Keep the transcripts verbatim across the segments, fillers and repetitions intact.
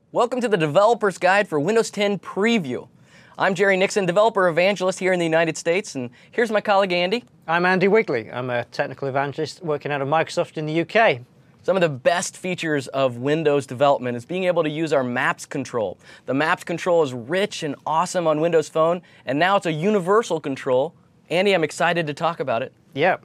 Welcome to the Developer's Guide for Windows ten Preview. I'm Jerry Nixon, Developer Evangelist here in the United States, and here's my colleague Andy. I'm Andy Wigley. I'm a Technical Evangelist working out of Microsoft in the U K. Some of the best features of Windows development is being able to use our Maps control. The Maps control is rich and awesome on Windows Phone, and now it's a universal control. Andy, I'm excited to talk about it. Yeah.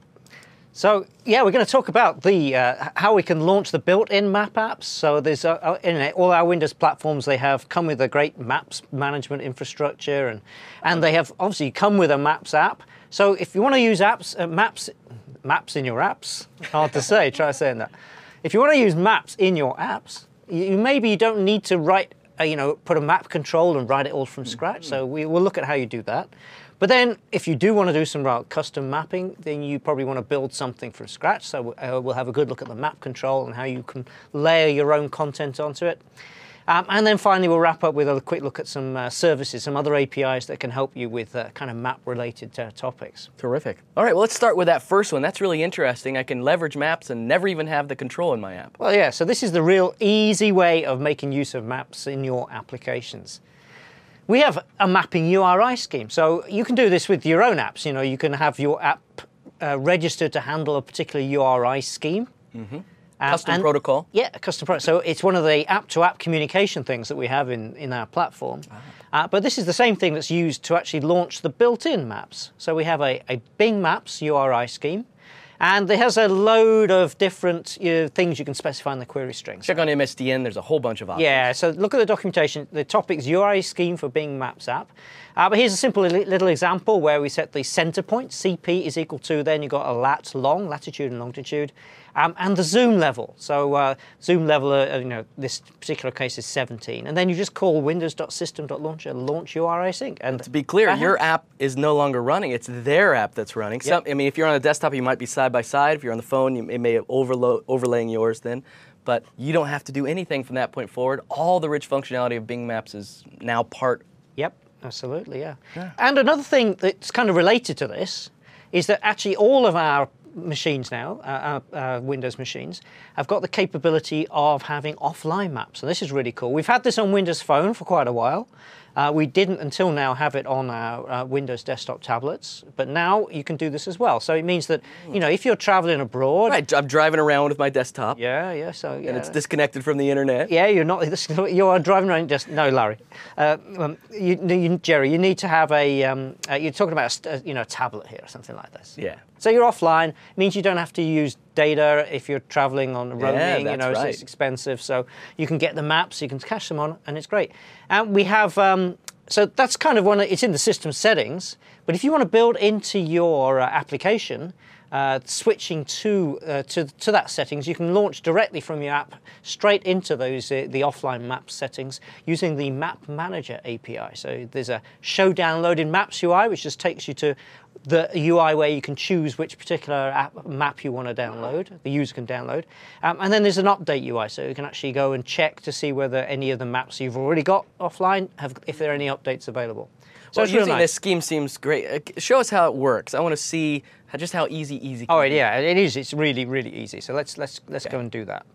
So, yeah, we're going to talk about the uh, how we can launch the built-in map apps. So there's uh, in all our Windows platforms, they have come with a great maps management infrastructure, and and they have obviously come with a Maps app. So if you want to use apps, uh, maps, maps in your apps, hard to say. Try saying that. If you want to use maps in your apps, you maybe you don't need to write, uh, you know, put a map control and write it all from scratch. Mm-hmm. So we will look at how you do that. But then, if you do want to do some uh, custom mapping, then you probably want to build something from scratch. So uh, we'll have a good look at the map control and how you can layer your own content onto it. Um, and then finally, we'll wrap up with a quick look at some uh, services, some other A P Is that can help you with uh, kind of map-related uh, topics. Terrific. All right, well, let's start with that first one. That's really interesting. I can leverage maps and never even have the control in my app. Well, yeah, so this is the real easy way of making use of maps in your applications. We have a mapping U R I scheme, so you can do this with your own apps. You know, you can have your app uh, registered to handle a particular U R I scheme. Mm-hmm. Um, custom and, protocol. Yeah, a custom protocol. So it's one of the app-to-app communication things that we have in, in our platform. Ah. Uh, but this is the same thing that's used to actually launch the built-in maps. So we have a, a Bing Maps U R I scheme. And it has a load of different you know, things you can specify in the query strings. Check on M S D N, there's a whole bunch of options. Yeah, so look at the documentation. The topic's U R I scheme for Bing Maps app. Uh, but here's a simple little example where we set the center point, C P is equal to, then you've got a lat long, latitude and longitude, um, and the zoom level. So uh, zoom level, uh, you know, this particular case is seventeen. And then you just call windows.system.launcher launch U R I sync. And to be clear, your app is no longer running. It's their app that's running. Yep. Some, I mean, if you're on a desktop, you might be side by side. If you're on the phone, you, it may have overlo overlaying yours then. But you don't have to do anything from that point forward. All the rich functionality of Bing Maps is now part. Yep, absolutely, yeah. yeah. And another thing that's kind of related to this is that actually all of our machines now, uh, our, uh, Windows machines, have got the capability of having offline maps. And this is really cool. We've had this on Windows Phone for quite a while. Uh, we didn't until now have it on our uh, Windows desktop tablets, but now you can do this as well. So it means that, you know, if you're traveling abroad... Right, I'm driving around with my desktop. Yeah, yeah, so... Yeah. And it's disconnected from the internet. Yeah, you're not... You are driving around just... No, Larry. Uh, um, you, you, Jerry, you need to have a... Um, uh, you're talking about, a, you know, a tablet here or something like this. Yeah. So you're offline. It means you don't have to use data if you're traveling on roaming. Yeah, you know, right. so it's expensive. So you can get the maps, you can cache them on, and it's great. And we have... Um, So that's kind of one, it's in the system settings, but if you want to build into your uh, application, uh, switching to, uh, to to that settings, you can launch directly from your app straight into those uh, the offline map settings using the Map Manager A P I. So there's a show downloaded maps U I, which just takes you to the U I where you can choose which particular app, map you want to download, the user can download. Um, and then there's an update U I, so you can actually go and check to see whether any of the maps you've already got offline, have, if there are any updates available. So well, it's using real nice. this scheme seems great. Uh, show us how it works. I want to see how, just how easy, easy. Oh, yeah, it is. It's really, really easy. So let's let's let's okay. go and do that.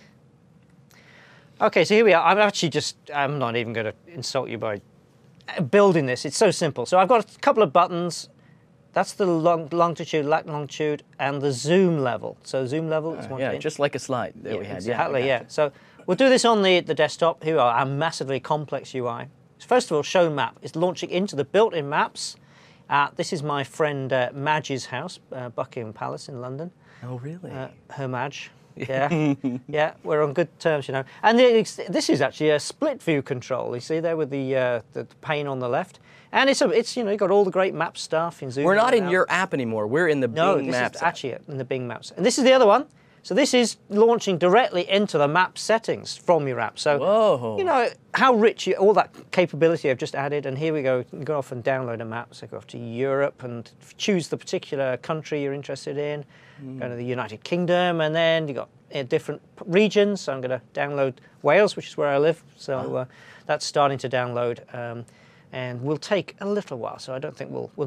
Okay, so here we are. I'm actually just, I'm not even going to insult you by building this. It's so simple. So I've got a couple of buttons. That's the long, longitude, lat longitude, and the zoom level. So zoom level is uh, one yeah, thing. just like a slide that yeah, we had. Exactly, yeah. yeah. So we'll do this on the, the desktop. Here we are, our massively complex U I. So first of all, show map. It's launching into the built-in maps. Uh, this is my friend uh, Madge's house, uh, Buckingham Palace in London. Oh, really? Uh, her Madge. Yeah, yeah, we're on good terms, you know. And the, this is actually a split view control. You see there with the uh, the pane on the left, and it's a, it's you know, you've got all the great map stuff in Zoom. We're not in out. your app anymore. We're in the no, Bing this Maps. is actually in the Bing Maps, and this is the other one. So this is launching directly into the map settings from your app. So Whoa. you know how rich you, all that capability I've just added. And here we go. You can go off and download a map. So go off to Europe and choose the particular country you're interested in. Mm. Go to the United Kingdom, and then you got uh, different regions. So I'm going to download Wales, which is where I live. So oh. uh, that's starting to download, um, and will take a little while. So I don't think we'll we'll not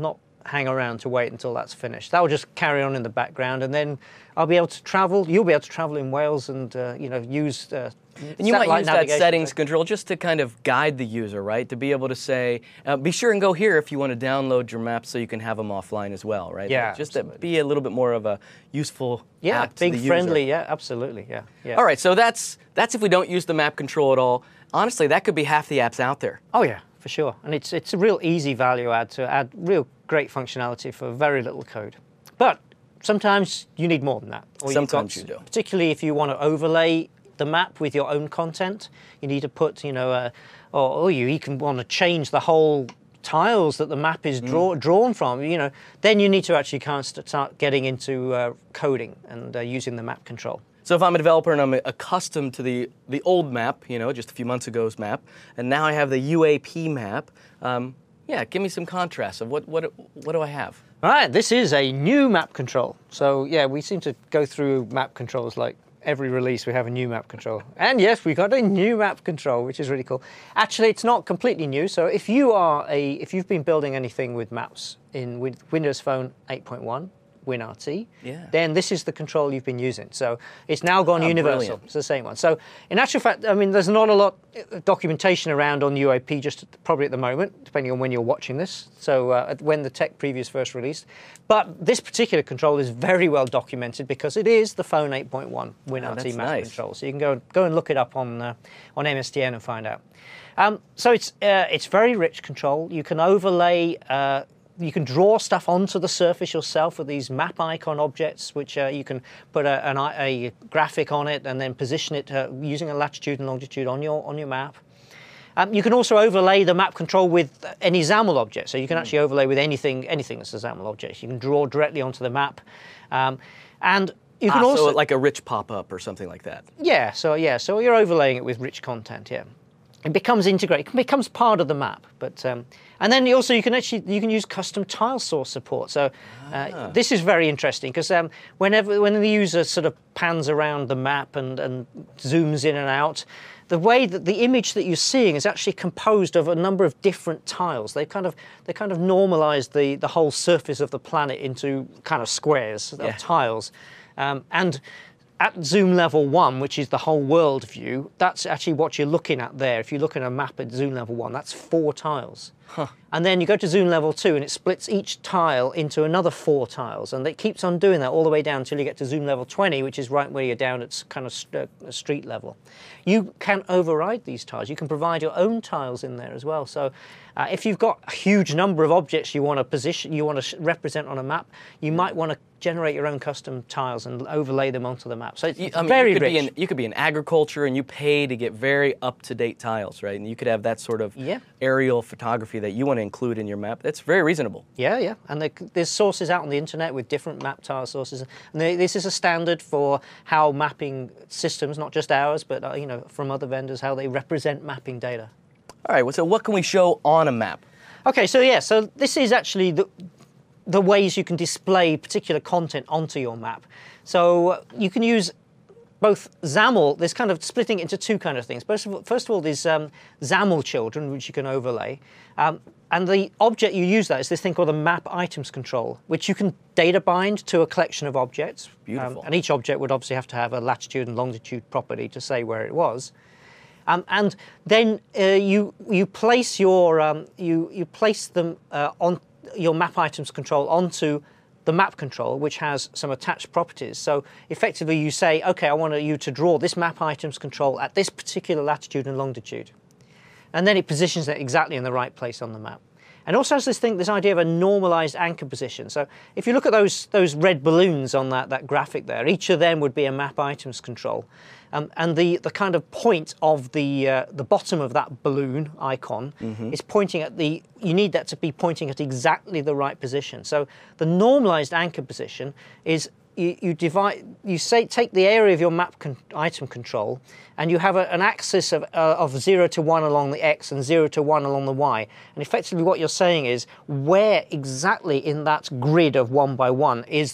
hang around to wait until that's finished. That will just carry on in the background, and then I'll be able to travel. You'll be able to travel in Wales and uh, you know use. Uh, And you might use that settings control just to kind of guide the user, right? To be able to say, uh, be sure and go here if you want to download your maps so you can have them offline as well, right? Yeah, just absolutely. to be a little bit more of a useful yeah, app to big the friendly, user. yeah, absolutely, yeah, yeah. All right, so that's that's if we don't use the map control at all. Honestly, that could be half the apps out there. Oh yeah, for sure. And it's it's a real easy value add to add real great functionality for very little code. But sometimes you need more than that. Or you've Sometimes got- you do. Particularly if you want to overlay the map with your own content, you need to put, you know, uh, or, or you even want to change the whole tiles that the map is draw, drawn from, you know, then you need to actually kind of st- start getting into uh, coding and uh, using the map control. So if I'm a developer and I'm accustomed to the, the old map, you know, just a few months ago's map, and now I have the U A P map, um, yeah, give me some contrast of what, what, what do I have? All right, this is a new map control. So yeah, we seem to go through map controls like every release we have a new map control. And yes, we got a new map control, which is really cool. Actually, it's not completely new. So if you are a, if you've been building anything with maps in with Windows Phone eight point one, WinRT, Yeah. then this is the control you've been using. So it's now gone Oh, universal. brilliant. It's the same one. So in actual fact, I mean, there's not a lot of documentation around on U A P just at- probably at the moment, depending on when you're watching this. So uh, when the tech preview is first released. But this particular control is very well documented because it is the Phone eight point one WinRT that's map nice. control. So you can go go and look it up on uh, on M S D N and find out. Um, so it's uh, it's very rich control. You can overlay. Uh, You can draw stuff onto the surface yourself with these map icon objects, which uh, you can put a, an, i- a graphic on it and then position it uh, using a latitude and longitude on your on your map. Um, you can also overlay the map control with any XAML object, so you can actually overlay with anything anything that's a XAML object. You can draw directly onto the map, um, and you can Ah, also so like a rich pop-up or something like that. yeah, so yeah, so you're overlaying it with rich content. Yeah, it becomes integrated, it becomes part of the map. But um, and then you also you can actually you can use custom tile source support. So uh, this is very interesting because um, whenever when the user sort of pans around the map and and zooms in and out, the way that the image that you're seeing is actually composed of a number of different tiles. They kind of they kind of normalized the the whole surface of the planet into kind of squares Yeah. of tiles, um, and at zoom level one, which is the whole world view, that's actually what you're looking at there. If you look at a map at zoom level one, that's four tiles. Huh. And then you go to zoom level two and it splits each tile into another four tiles. And it keeps on doing that all the way down until you get to zoom level twenty, which is right where you're down at s- kind of st- uh, street level. You can override these tiles. You can provide your own tiles in there as well. So uh, if you've got a huge number of objects you want to position, you want to sh- represent on a map, you might want to generate your own custom tiles and overlay them onto the map. So it's You, I mean, very you could rich. Be in, you could be in agriculture and you pay to get very up-to-date tiles, right? And you could have that sort of Yeah. aerial photography that you want to include in your map. That's very reasonable. Yeah, yeah, and there, there's sources out on the internet with different map tile sources, and they, this is a standard for how mapping systems, not just ours, but uh, you know, from other vendors, how they represent mapping data. All right, well, so what can we show on a map? Okay, so yeah, so this is actually the the ways you can display particular content onto your map. So uh, you can use both XAML, there's kind of splitting it into two kind of things. First of all, first of all there's um, XAML children, which you can overlay. Um, and the object you use that is this thing called the map items control, which you can data bind to a collection of objects. Beautiful. Um, and each object would obviously have to have a latitude and longitude property to say where it was. Um, and then uh, you you place your um, you you place them uh, on your map items control onto the map control, which has some attached properties. So effectively, you say, okay, I want you to draw this map items control at this particular latitude and longitude, and then it positions it exactly in the right place on the map. And also has this thing, this idea of a normalized anchor position. So if you look at those those red balloons on that, that graphic there, each of them would be a map items control. Um, and the, the kind of point of the uh, the bottom of that balloon icon is pointing at the, you need that to be pointing at exactly the right position. So the normalized anchor position is you, you divide, you say, take the area of your map con item control, and you have a, an axis of, uh, of zero to one along the X and zero to one along the Y. And effectively what you're saying is where exactly in that grid of one by one is the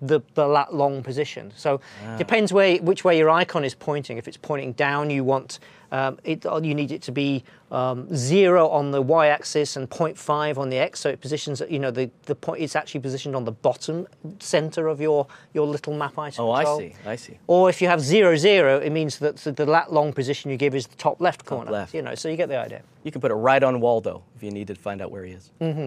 the, the lat long position. So ah. depends where which way your icon is pointing. If it's pointing down, you want um, it. You need it to be um, zero on the y-axis and zero point five on the x. So it positions. You know, the the point. It's actually positioned on the bottom center of your your little map item. Oh, control. I see. I see. Or if you have zero zero, it means that the, the lat long position you give is the top left corner. Top left. You know, so you get the idea. You can put it right on Waldo if you need to find out where he is. Mm-hmm.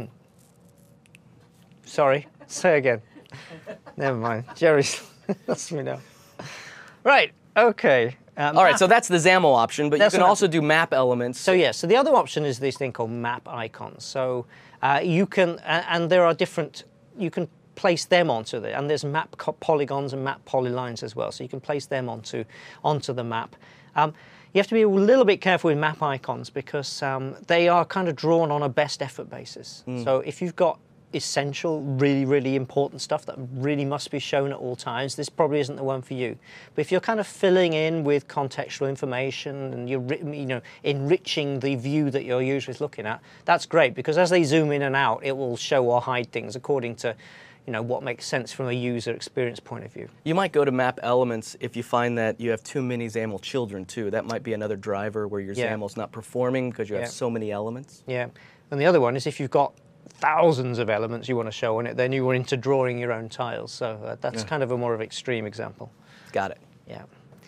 Sorry. Say again. Never mind. Jerry's lost me now. Right. Okay. Um, All right. So that's the XAML option, but you can also do map elements. So yeah. So the other option is this thing called map icons. So uh, you can, uh, and there are different. You can place them onto the, and there's map polygons and map polylines as well. So you can place them onto onto the map. Um, you have to be a little bit careful with map icons because um, they are kind of drawn on a best effort basis. Mm. So if you've got essential, really, really important stuff that really must be shown at all times, this probably isn't the one for you. But if you're kind of filling in with contextual information and you're, you know, enriching the view that your user is looking at, that's great because as they zoom in and out, it will show or hide things according to, you know, what makes sense from a user experience point of view. You might go to map elements if you find that you have too many XAML children too. That might be another driver where your yeah. XAML's not performing because you have yeah. so many elements. Yeah, and the other one is if you've got thousands of elements you want to show on it, then you were into drawing your own tiles. So uh, that's yeah. kind of a more of extreme example. Got it. Yeah.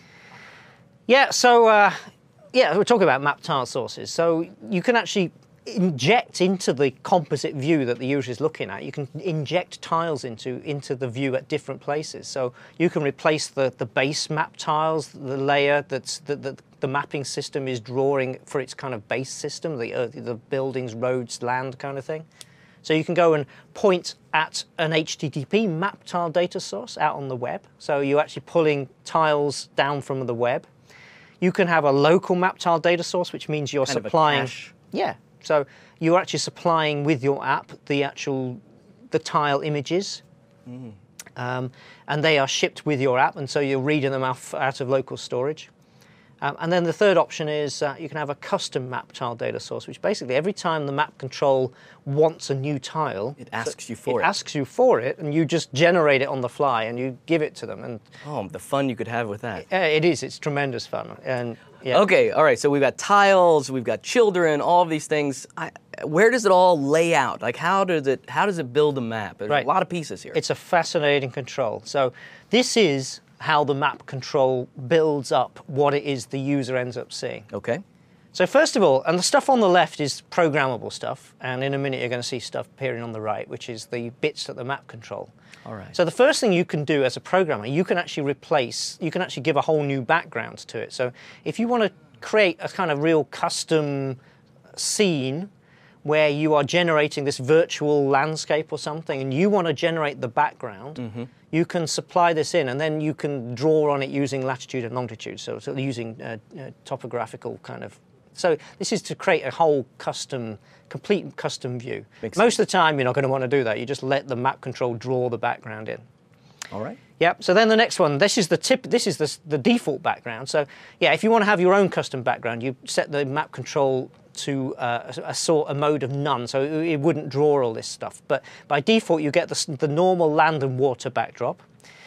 Yeah, so uh, yeah, we're talking about map tile sources. So you can actually inject into the composite view that the user is looking at. You can inject tiles into into the view at different places. So you can replace the the base map tiles, the layer that's that the, the mapping system is drawing for its kind of base system, the uh, the buildings, roads, land kind of thing. So you can go and point at an H T T P map tile data source out on the web. So you're actually pulling tiles down from the web. You can have a local map tile data source, which means you're kind supplying. Of a cache. Yeah. So you're actually supplying with your app the actual the tile images, mm. um, and they are shipped with your app, and so you're reading them out, out of local storage. Um, and then the third option is uh, you can have a custom map tile data source, which basically every time the map control wants a new tile, it asks you for it. It asks you for it, and you just generate it on the fly, and you give it to them. And oh, the fun you could have with that! Uh, it is. It's tremendous fun. And yeah. Okay, all right. So we've got tiles, we've got children, all of these things. I, where does it all lay out? Like, how does it how does it build a map? There's right. a lot of pieces here. It's a fascinating control. So this is how the map control builds up what it is the user ends up seeing. Okay. So first of all, and the stuff on the left is programmable stuff, and in a minute you're going to see stuff appearing on the right, which is the bits that the map control. All right. So the first thing you can do as a programmer, you can actually replace, you can actually give a whole new background to it. So if you want to create a kind of real custom scene where you are generating this virtual landscape or something, and you want to generate the background, mm-hmm. you can supply this in, and then you can draw on it using latitude and longitude, so, so using uh, uh, topographical kind of. So this is to create a whole custom, complete custom view. Makes Most sense. Of the time, you're not going to want to do that. You just let the map control draw the background in. All right. Yep. So then the next one, this is the tip. This is the, the default background. So yeah, if you want to have your own custom background, you set the map control to uh, a, a sort a mode of none, so it, it wouldn't draw all this stuff. But by default, you get the, the normal land and water backdrop.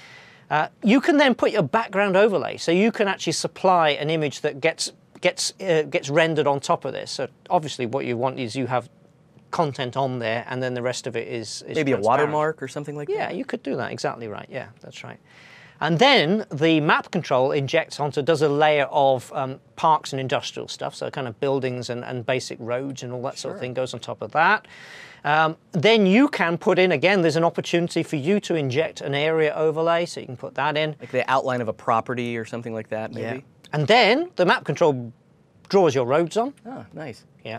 Uh, you can then put your background overlay, so you can actually supply an image that gets gets uh, gets rendered on top of this. So obviously, what you want is you have content on there, and then the rest of it is, is maybe a watermark or something like yeah, that. Yeah, you could do that. Exactly right. Yeah, that's right. And then the map control injects onto, does a layer of um, parks and industrial stuff, so kind of buildings and, and basic roads and all that sure. sort of thing goes on top of that. Um, then you can put in, again, there's an opportunity for you to inject an area overlay, so you can put that in. Like the outline of a property or something like that, maybe? Yeah. And then the map control draws your roads on. Oh, nice. Yeah.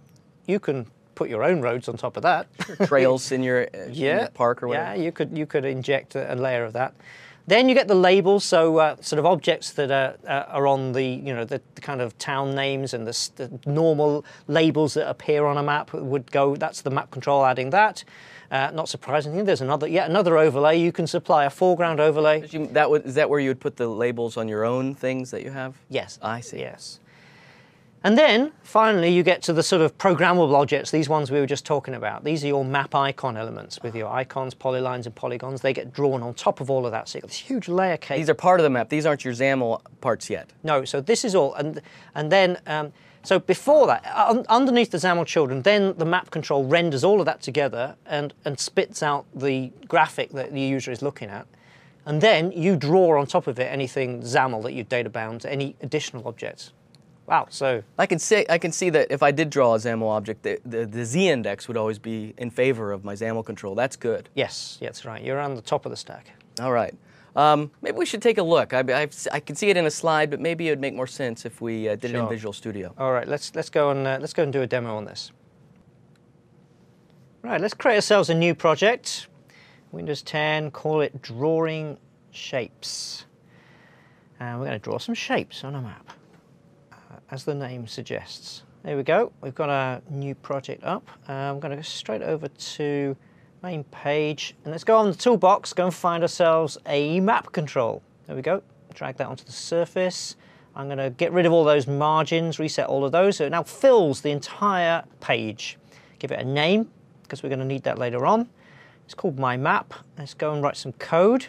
You can put your own roads on top of that. Sure. Trails in your, uh, yeah. in your park or whatever. Yeah, you could, you could inject a, a layer of that. Then you get the labels, so uh, sort of objects that are, uh, are on the, you know, the, the kind of town names and the, the normal labels that appear on a map would go, that's the map control adding that. Uh, not surprisingly, there's another, yet another overlay. You can supply a foreground overlay. You, that would, is that where you would put the labels on your own things that you have? Yes. I see. Yes. And then finally you get to the sort of programmable objects, these ones we were just talking about. These are your map icon elements with your icons, polylines and polygons. They get drawn on top of all of that. So you've got this huge layer cake. These are part of the map. These aren't your XAML parts yet. No, so this is all. And, and then, um, so before that, un underneath the XAML children, then the map control renders all of that together and, and spits out the graphic that the user is looking at. And then you draw on top of it anything XAML that you've data bound, any additional objects. Wow, so... I can see, I can see that if I did draw a XAML object, the, the, the Z-index would always be in favor of my XAML control. That's good. Yes, that's right. You're on the top of the stack. All right. Um, maybe we should take a look. I, I've, I can see it in a slide, but maybe it would make more sense if we uh, did Sure. it in Visual Studio. All right, let's, let's, go and, uh, let's go and do a demo on this. Right, let's create ourselves a new project. Windows ten, call it Drawing Shapes. And we're going to draw some shapes on a map, uh, as the name suggests. There we go. We've got our new project up. Uh, I'm going to go straight over to main page, and let's go on the toolbox, go and find ourselves a map control. There we go. Drag that onto the surface. I'm going to get rid of all those margins, reset all of those, so it now fills the entire page. Give it a name, because we're going to need that later on. It's called My Map. Let's go and write some code.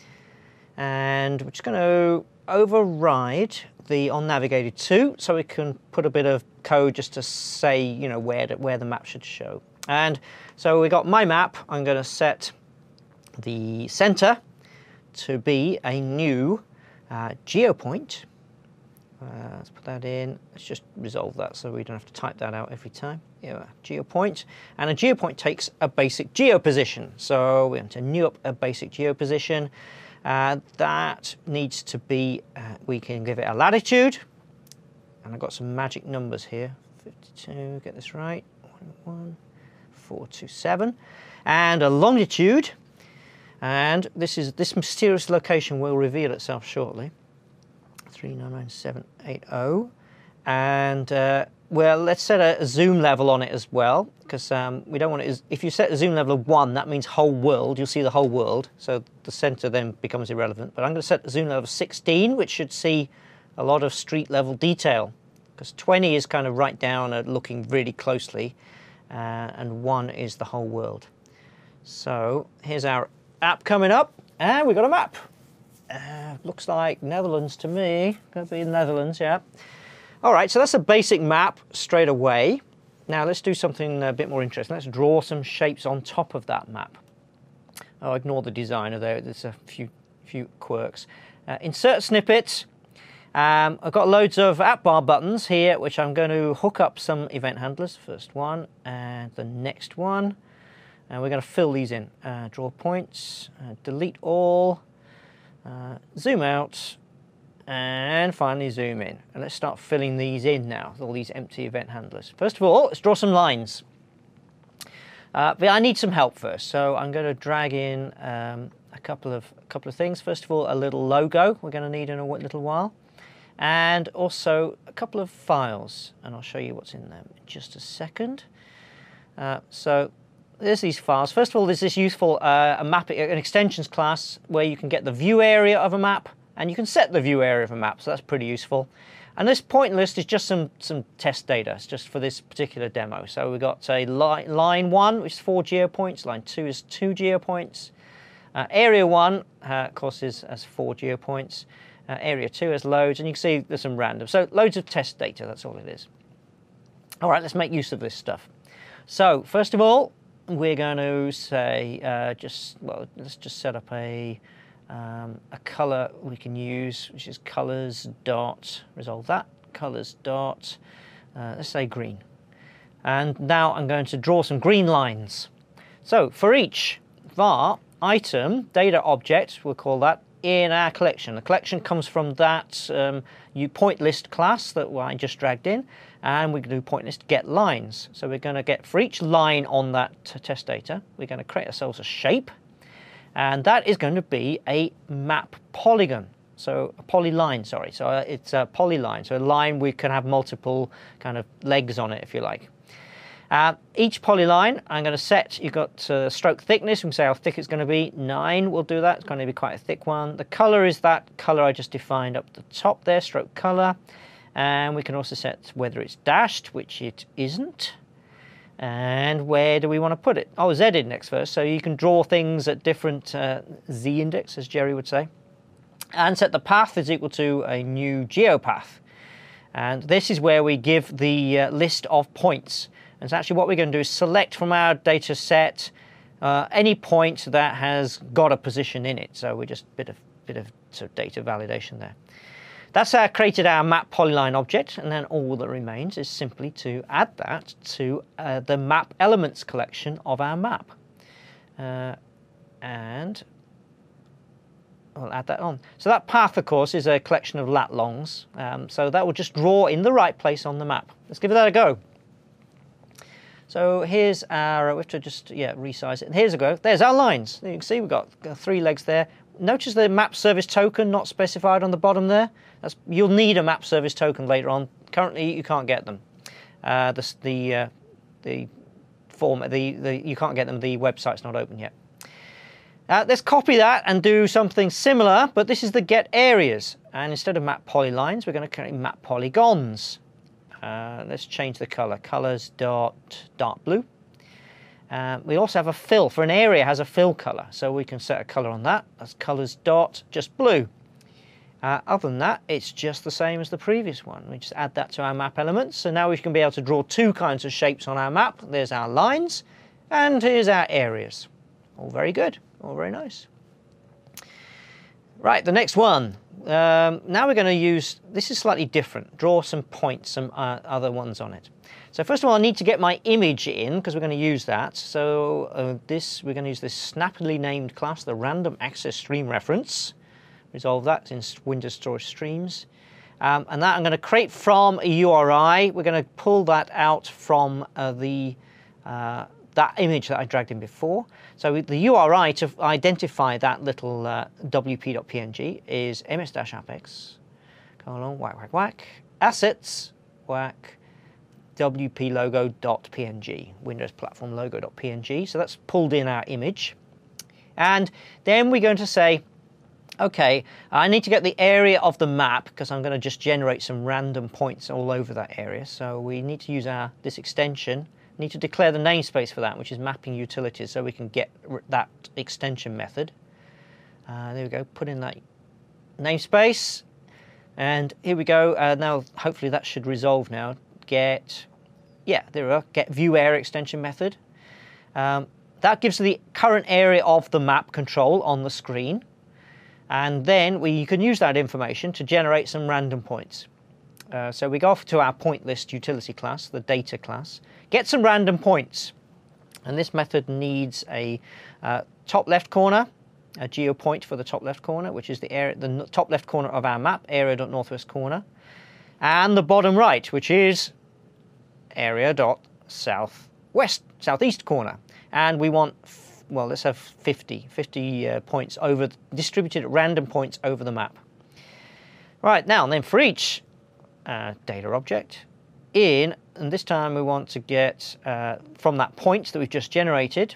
And we're just going to override the onNavigated to, so we can put a bit of code just to say, you know, where the, where the map should show. And so we got My Map. I'm going to set the center to be a new uh, geopoint. Uh, let's put that in. Let's just resolve that so we don't have to type that out every time. Yeah, geopoint. And a geopoint takes a basic geoposition. So we're going to new up a basic geoposition. Uh, that needs to be, uh, we can give it a latitude. And I've got some magic numbers here. fifty-two, get this right. one, four two seven. And a longitude. And this is this mysterious location will reveal itself shortly. three nine nine seven eight zero. And uh, well, let's set a, a zoom level on it as well, because um, we don't want it. If you set a zoom level of one, that means whole world. You'll see the whole world, so the center then becomes irrelevant. But I'm going to set a zoom level of sixteen, which should see a lot of street level detail, because twenty is kind of right down at looking really closely, uh, and one is the whole world. So here's our app coming up, and we've got a map. Uh, looks like Netherlands to me. Could be Netherlands, yeah. All right, so that's a basic map straight away. Now let's do something a bit more interesting. Let's draw some shapes on top of that map. Oh, ignore the designer there. There's a few few quirks. Uh, insert snippets. Um, I've got loads of app bar buttons here, which I'm going to hook up some event handlers. First one and the next one. And we're going to fill these in. Uh, draw points, uh, delete all, uh, zoom out, and finally zoom in. And let's start filling these in now, all these empty event handlers. First of all, let's draw some lines. Uh, but I need some help first, so I'm going to drag in um, a couple of a couple of things. First of all, a little logo we're going to need in a little while, and also a couple of files, and I'll show you what's in them in just a second. Uh, so there's these files. First of all, there's this useful uh, a map, an extensions class where you can get the view area of a map, and you can set the view area of a map, so that's pretty useful. And this point list is just some, some test data. It's just for this particular demo. So we've got a li line one, which is four geopoints. Line two is two geopoints. Uh, area one, uh, of course, is has four geopoints. Uh, area two has loads, and you can see there's some random. So loads of test data, that's all it is. All right, let's make use of this stuff. So first of all, we're going to say, uh, just well, let's just set up a, Um, a color we can use, which is colors dot, resolve that, colors dot, uh, let's say green. And now I'm going to draw some green lines. So for each var item, data object, we'll call that, in our collection. The collection comes from that um, you point list class that I just dragged in, and we can do point list get lines. So we're going to get, for each line on that test data, we're going to create ourselves a shape. And that is going to be a map polygon, so a polyline, sorry. So it's a polyline, so a line we can have multiple kind of legs on it, if you like. Uh, each polyline, I'm going to set, you've got uh, stroke thickness, we can say how thick it's going to be, nine will do that, it's going to be quite a thick one. The color is that color I just defined up the top there, stroke color. And we can also set whether it's dashed, which it isn't. And where do we want to put it? Oh, z-index first. So you can draw things at different uh, z-index, as Jerry would say. And set the path is equal to a new geopath. And this is where we give the uh, list of points. And so actually what we're going to do is select from our data set uh, any point that has got a position in it. So we're just a bit of, bit of sort of data validation there. That's uh, created our map polyline object, and then all that remains is simply to add that to uh, the map elements collection of our map. Uh, and I'll add that on. So that path, of course, is a collection of lat longs. Um, so that will just draw in the right place on the map. Let's give that a go. So here's our, we have to just, yeah, resize it. Here's a go. There's our lines. You can see we've got three legs there. Notice the map service token not specified on the bottom there. That's, you'll need a map service token later on. Currently, you can't get them. Uh, the the uh, the form the the you can't get them. The website's not open yet. Uh, let's copy that and do something similar, but this is the get areas. And instead of map polylines, we're going to create map polygons. Uh, let's change the color. Colors dot dark blue. Uh, we also have a fill. For an area has a fill color, so we can set a color on that. That's colors dot just blue. Uh, other than that, it's just the same as the previous one. We just add that to our map elements. So now we can be able to draw two kinds of shapes on our map. There's our lines, and here's our areas. All very good, all very nice. Right, the next one. Um, now we're going to use, this is slightly different. Draw some points, some uh, other ones on it. So first of all, I need to get my image in, because we're going to use that. So uh, this, we're going to use this snappily named class, the random access stream reference. Resolve that in Windows Storage Streams. Um, and that I'm going to create from a U R I. We're going to pull that out from uh, the uh, that image that I dragged in before. So the U R I to identify that little uh, W P dot P N G is ms-apex, colon, whack, whack, whack, assets, whack, W P logo dot P N G, Windows Platform logo dot P N G. So that's pulled in our image. And then we're going to say, okay, I need to get the area of the map because I'm going to just generate some random points all over that area. So we need to use our this extension. Need to declare the namespace for that, which is mapping utilities, so we can get that extension method. Uh, there we go. Put in that namespace, and here we go. Uh, now, hopefully, that should resolve now. Get, yeah, there we are. Get view area extension method. Um, that gives the current area of the map control on the screen. And then we you can use that information to generate some random points. Uh, so we go off to our point list utility class, the data class, get some random points. And this method needs a uh, top left corner, a geopoint for the top left corner, which is the area, the top left corner of our map, area.northwest corner, and the bottom right, which is area.southwest, southeast corner. And we want, well, let's have fifty, fifty uh, points over, distributed at random points over the map. Right, now, and then for each uh, data object in, and this time we want to get uh, from that point that we've just generated,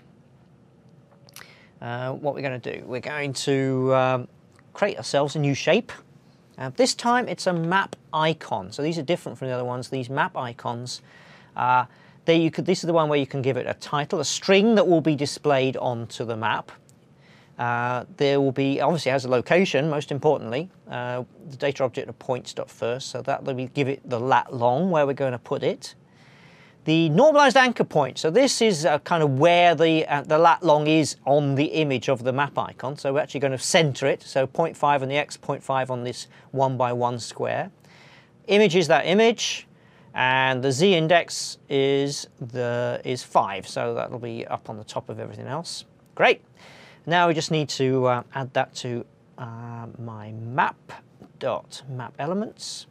uh, what we're going to do. We're going to um, create ourselves a new shape. Uh, this time it's a map icon. So these are different from the other ones. These map icons, uh, they, you could, this is the one where you can give it a title, a string that will be displayed onto the map. Uh, there will be, obviously it has a location, most importantly, uh, the data object of points.first, so that will give it the lat long where we're going to put it. The normalized anchor point, so this is uh, kind of where the, uh, the lat long is on the image of the map icon, so we're actually going to center it, so zero point five on the X, zero point five on this one by one square. Image is that image, and the z-index is, the, is five, so that'll be up on the top of everything else. Great. Now we just need to uh, add that to uh, my map dot map elements.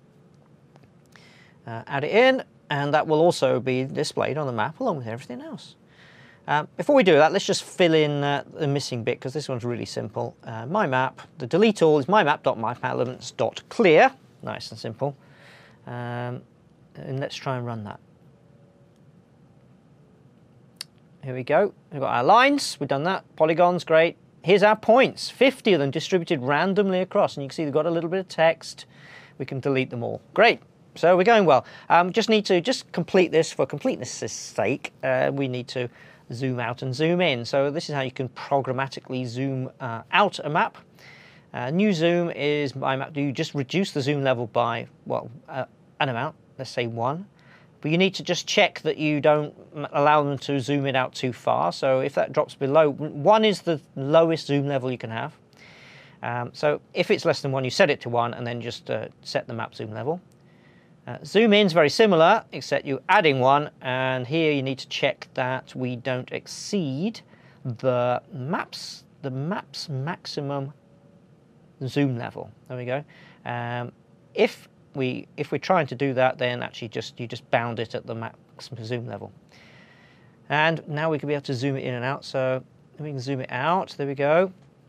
Uh, add it in, and that will also be displayed on the map along with everything else. Uh, before we do that, let's just fill in uh, the missing bit because this one's really simple. Uh, my map, the delete all is my map dot map elements dot clear. Nice and simple. Um, and let's try and run that. Here we go. We've got our lines. We've done that. Polygons, great. Here's our points. fifty of them distributed randomly across. And you can see they've got a little bit of text. we can delete them all. Great. So we're going well. Um, just need to just complete this for completeness' sake. Uh, we need to zoom out and zoom in. So this is how you can programmatically zoom uh, out a map. Uh, new zoom is by map. You just reduce the zoom level by, well, uh, an amount, let's say one. But you need to just check that you don't allow them to zoom it out too far. So if that drops below, one is the lowest zoom level you can have. Um, so if it's less than one, you set it to one and then just uh, set the map zoom level. Uh, zoom in is very similar, except you're adding one, and here you need to check that we don't exceed the maps, the map's maximum zoom level. There we go. Um, if we if we're trying to do that, then actually just you just bound it at the maximum zoom level. And now we can be able to zoom it in and out. So we can zoom it out. There we go.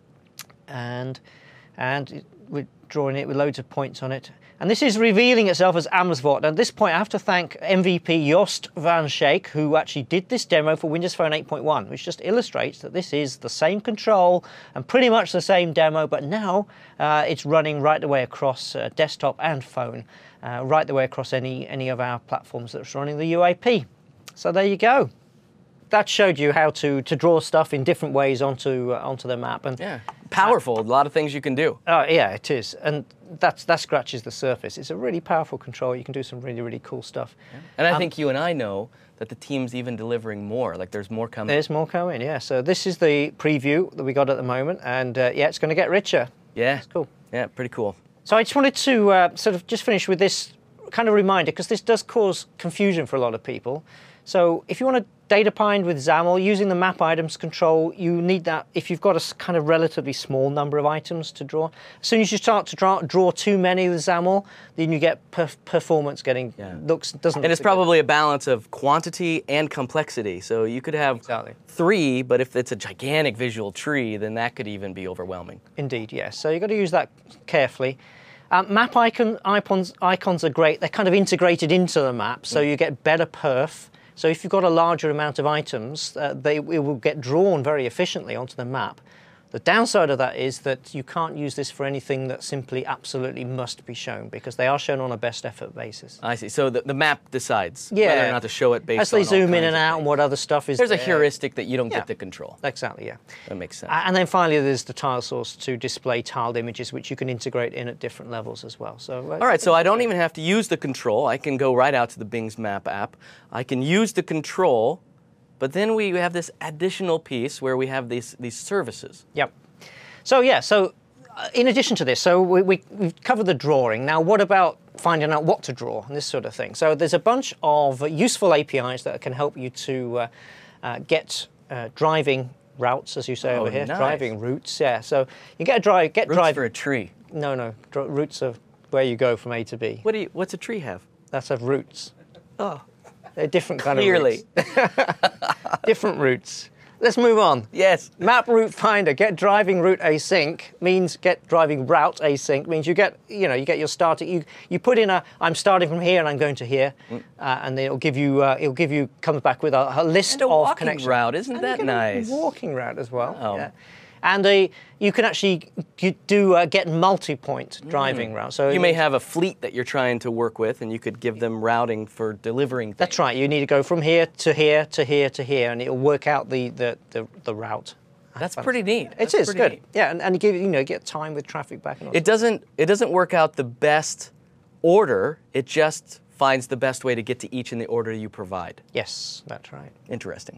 And and we're drawing it with loads of points on it. And this is revealing itself as Amersfoort. And at this point, I have to thank M V P Joost van Schaik, who actually did this demo for Windows Phone eight point one, which just illustrates that this is the same control and pretty much the same demo, but now uh, it's running right the way across uh, desktop and phone, uh, right the way across any, any of our platforms that's running the U A P. So there you go. That showed you how to, to draw stuff in different ways onto uh, onto the map. And yeah, powerful. A lot of things you can do. Oh yeah, it is, and that's that scratches the surface. It's a really powerful control. You can do some really really cool stuff. Yeah. And I um, think you and I know that the team's even delivering more. Like there's more coming. There's more coming. Yeah. So this is the preview that we got at the moment, and uh, yeah, it's going to get richer. Yeah. It's cool. Yeah, pretty cool. So I just wanted to uh, sort of just finish with this kind of reminder, because this does cause confusion for a lot of people. So if you want to data bind with XAML using the map items control, you need that if you've got a kind of relatively small number of items to draw. As soon as you start to draw, draw too many with XAML, then you get perf performance getting yeah. looks doesn't. And look it's probably good. A balance of quantity and complexity. So you could have exactly. three, but if it's a gigantic visual tree, then that could even be overwhelming. Indeed, yes. So you've got to use that carefully. Um, map icon icons icons are great. They're kind of integrated into the map, so mm. you get better perf. So if you've got a larger amount of items, uh, they it will get drawn very efficiently onto the map. The downside of that is that you can't use this for anything that simply absolutely must be shown, because they are shown on a best effort basis. I see. So the, the map decides yeah. whether or not to show it based on as they on zoom in and out and what other stuff is There's there. a heuristic that you don't yeah. get to control. Exactly, yeah. That makes sense. Uh, and then finally, there's the tile source to display tiled images, which you can integrate in at different levels as well. So, uh, all right, so I don't even have to use the control. I can go right out to the Bing's Map app. I can use the control, but then we have this additional piece where we have these these services. Yep. So yeah, so uh, in addition to this, so we, we, we've covered the drawing. Now what about finding out what to draw and this sort of thing? So there's a bunch of useful A P Is that can help you to uh, uh, get uh, driving routes, as you say oh, over here, nice. driving routes, yeah. So you get a drive, get routes drive. for a tree. No, no, routes of where you go from A to B. What do you, what's a tree have? That's of roots. Oh. They're different kind Clearly. of roots. Different routes. Let's move on. Yes. Map route finder, get driving route async means get driving route async means you get, you know, you get your starting, you, you put in a, I'm starting from here and I'm going to here, mm. uh, and then it'll give you, uh, it'll give you, comes back with a, a list and a of walking connections. route, isn't and that you get nice? A walking route as well. Oh. Yeah. And uh, you can actually you do uh, get multi-point driving mm. routes. So you may have a fleet that you're trying to work with, and you could give them routing for delivering things. That's right. You need to go from here to here to here to here, and it'll work out the the, the, the route. That's pretty neat. It That's is good. Neat. Yeah, and, and you give you know get time with traffic back and all. It doesn't it doesn't work out the best order. It just finds the best way to get to each in the order you provide. Yes, that's right. Interesting.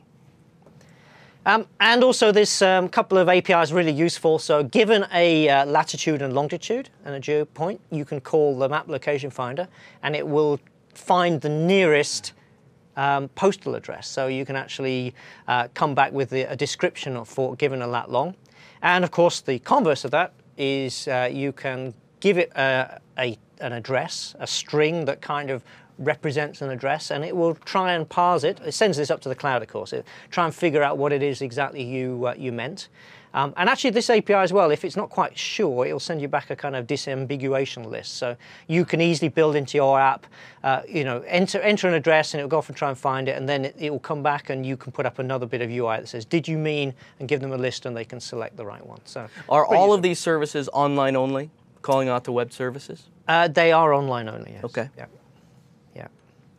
Um, and also this um, couple of A P Is really useful. So given a uh, latitude and longitude and a geo point, you can call the map location finder, and it will find the nearest um, postal address. So you can actually uh, come back with the, a description of for given a lat long. And of course, the converse of that is uh, you can give it a, a, an address, a string that kind of represents an address, and it will try and parse it. It sends this up to the cloud, of course. It try and figure out what it is exactly you uh, you meant. Um, and actually, this A P I as well, if it's not quite sure, it'll send you back a kind of disambiguation list. So you can easily build into your app, uh, you know, enter enter an address, and it'll go off and try and find it, and then it, it will come back, and you can put up another bit of U I that says, "Did you mean?" and give them a list, and they can select the right one. So are all useful. of these services online only, calling out to web services? Uh, they are online only, yes. Okay. Yeah. Yeah.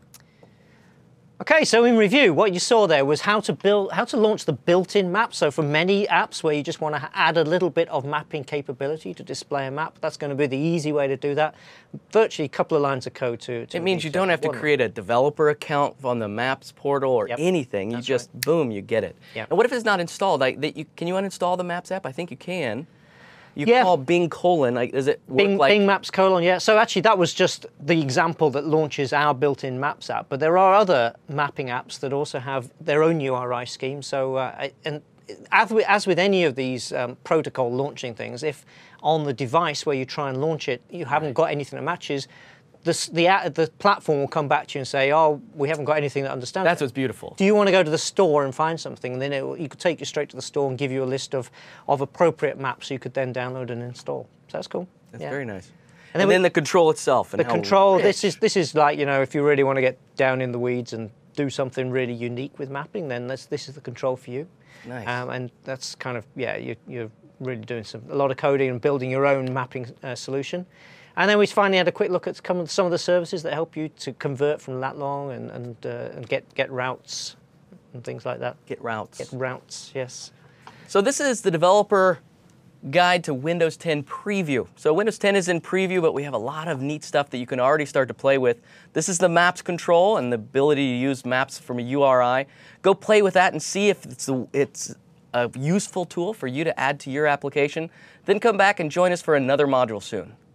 Okay, so in review, what you saw there was how to build, how to launch the built-in map. So for many apps where you just want to add a little bit of mapping capability to display a map, that's going to be the easy way to do that. Virtually a couple of lines of code to. to it means you don't have to create a developer account on the Maps portal or Yep. anything. You That's just right. boom, you get it. Yep. And what if it's not installed? Like, that you, can you uninstall the Maps app? I think you can. You Yeah. call Bing colon. Like, does it work Bing, like? Bing Maps colon, yeah. So actually that was just the example that launches our built-in Maps app. But there are other mapping apps that also have their own U R I scheme. So, uh, I- and as with, as with any of these um, protocol launching things, if on the device where you try and launch it, you haven't got anything that matches, the, s- the, a- the platform will come back to you and say, oh, we haven't got anything that understands That's it. what's beautiful. Do you want to go to the store and find something? And then it, will- you could take you straight to the store and give you a list of, of appropriate maps you could then download and install. So that's cool. That's Yeah. very nice. And And then then, we- the control itself. And The how control, rich. this is this is like, you know, if you really want to get down in the weeds and do something really unique with mapping, then this, this is the control for you. Nice. Um, and that's kind of, yeah, you, you're really doing some a lot of coding and building your own mapping uh, solution. And then we finally had a quick look at some of some of the services that help you to convert from lat long and, and, uh, and get, get routes and things like that. Get routes. Get routes, yes. So this is the developer guide to Windows ten preview. So Windows ten is in preview, but we have a lot of neat stuff that you can already start to play with. This is the Maps control and the ability to use maps from a U R I. Go play with that and see if it's a, it's a useful tool for you to add to your application. Then come back and join us for another module soon.